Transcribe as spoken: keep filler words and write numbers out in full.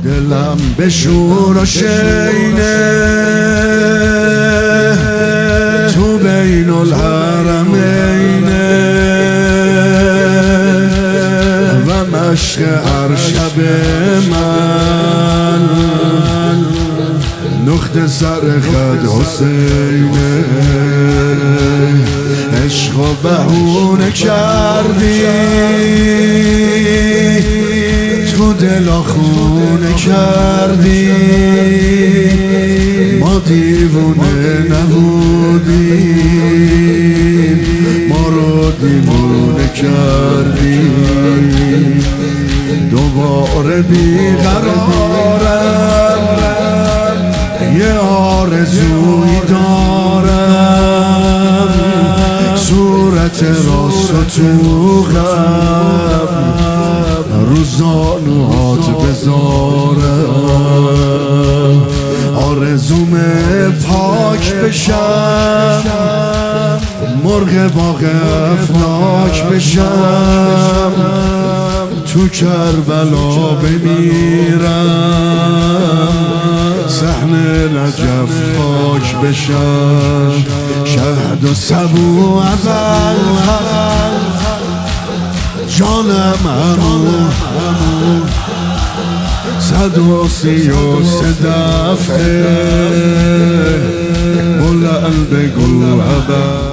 دلم به شور و شینه تو بین الحرمینه و مشق هر شب من نقطه سر خد حسینه عشق و بهونه کردی تو دلا خونه کردی ما دیوونه نبودیم ما رو دیوونه کردی دوباره بیقرارم یه آرزویی دارم صورت راست تو غم رو زانوهات بذارم آرزومه پاک بشم مرغ باغ افلاک بشم تو کربلا بمیرم صحن نجف خاک بشم شهد و سبو اول جانم همون صد و سی و سه دفعه بلند بگو ابد